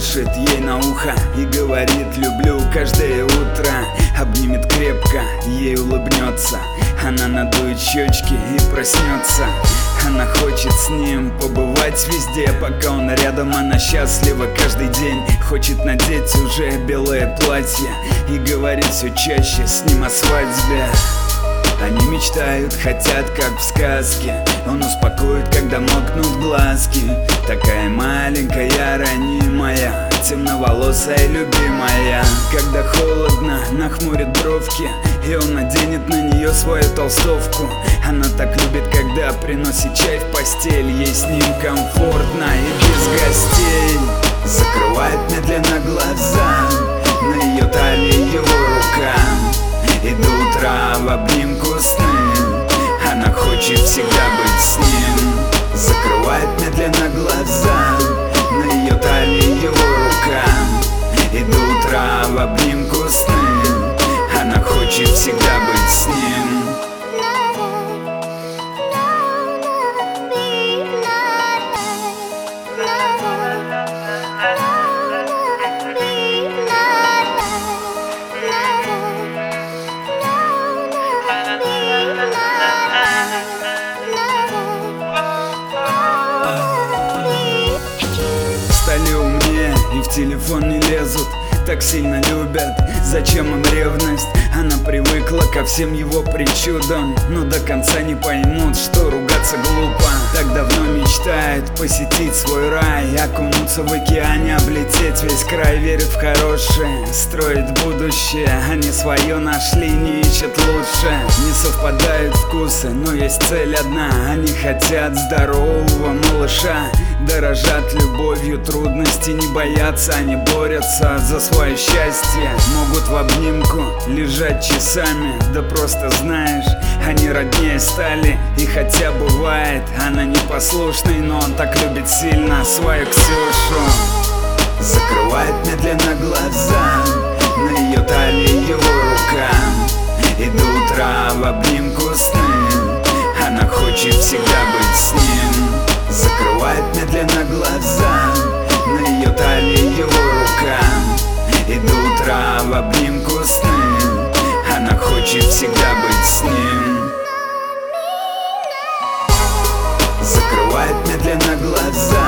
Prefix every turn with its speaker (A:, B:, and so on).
A: шепчет ей на ухо и говорит: люблю каждое утро. Обнимет крепко, ей улыбнется, она надует щечки и проснется. Она хочет с ним побывать везде, пока он рядом, она счастлива каждый день. Хочет надеть уже белое платье и говорит все чаще с ним о свадьбе. Они мечтают, хотят, как в сказке. Он успокоит, когда мокнут глазки. Такая маленькая, ранимая, темноволосая, любимая. Когда холодно, нахмурит бровки, и он наденет на нее свою толстовку. Она так любит, когда приносит чай в постель. Ей с ним комфортно и без гостей. Закрывает медленно глаза, на ее талии его рука, и до утра в обнимку сны. Она хочет всегда быть с ним. Закрывает медленно глаза, на ее талии его рука, и до утра в обнимку сны. Она хочет всегда быть с ним. Стали умнее и в телефон не лезут, так сильно любят, зачем им ревность? Она привыкла ко всем его причудам, но до конца не поймут, что ругаться глупо. Так давно мечтает посетить свой рай, окунуться в океане, облететь весь край. Верит в хорошее, строит будущее. Они свое нашли, не ищут лучше. Не совпадают вкусы, но есть цель одна. Они хотят здорового малыша, дорожат любовью, трудности не боятся. Они борются за свое счастье, могут в обнимку лежать часами. Да просто знаешь, они роднее стали. И хотя бывает, она непослушной, но он так любит сильно свою Ксюшу. Закрывает медленно глаза, на ее талии его рука, и до утра в обнимку сны. Она хочет всегда быть с ним. Закрывает медленно глаза, на ее талии его рука, и до утра в обнимку сны. Она хочет всегда быть с ним. Закрывает медленно глаза,